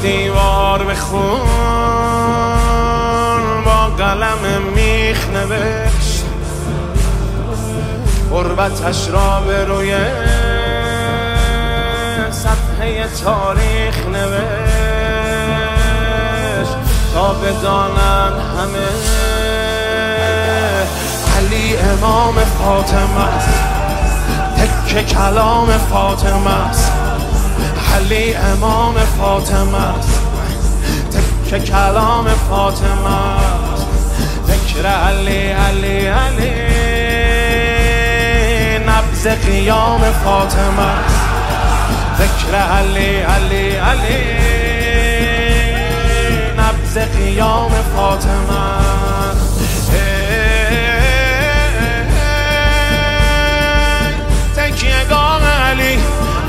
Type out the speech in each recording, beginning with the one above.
دیوار بخون با قلم میخ نوشت غربتش را به روی صفحه تاریخ نوشت تا بدانن همه علی امام فاطمه است، تکه کلام فاطمه است. علی امام فاطمه است، تکه کلام فاطمه است. ذکر علی علی علی نبض قیام فاطمه است. ذکر علی علی علی نبض قیام فاطمه است. تکیه گام علی،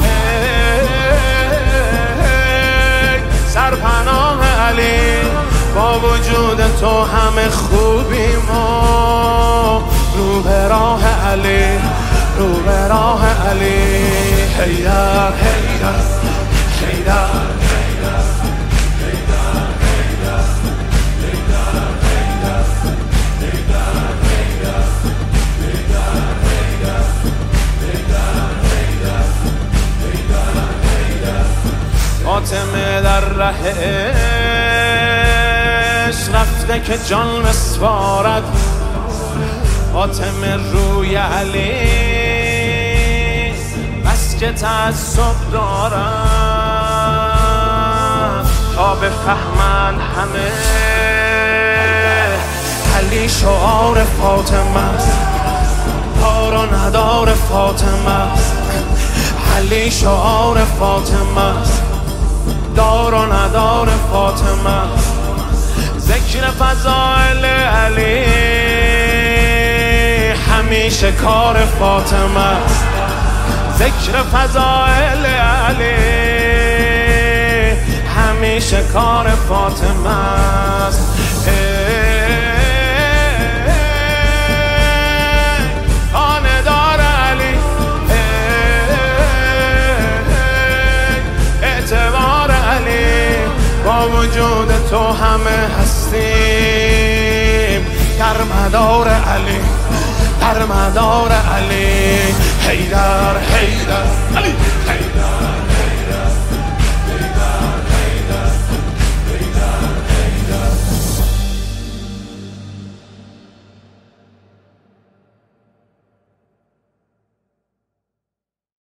سرپناه علی، با وجود تو همه خوبیم و رو به راه علی، رو به راه علی. حیدر حیدر حیدر فاطمه در رهش رفته که جان بسپارد. فاطمه روی علی بس که تعصب دارد تا بفهمن همه علی شعار فاطمه است، دار و ندار فاطمه است. علی شعار فاطمه است، دار و ندار فاطمه است. ذکر فضائل علی همیشه کار فاطمه است. ذکر فضائل علی همیشه کار فاطمه است. خاندار علی، اعتبار علی، با وجود تو همه هستیم در مدار علی، در مدار علی. حیدر حیدر علی حیدر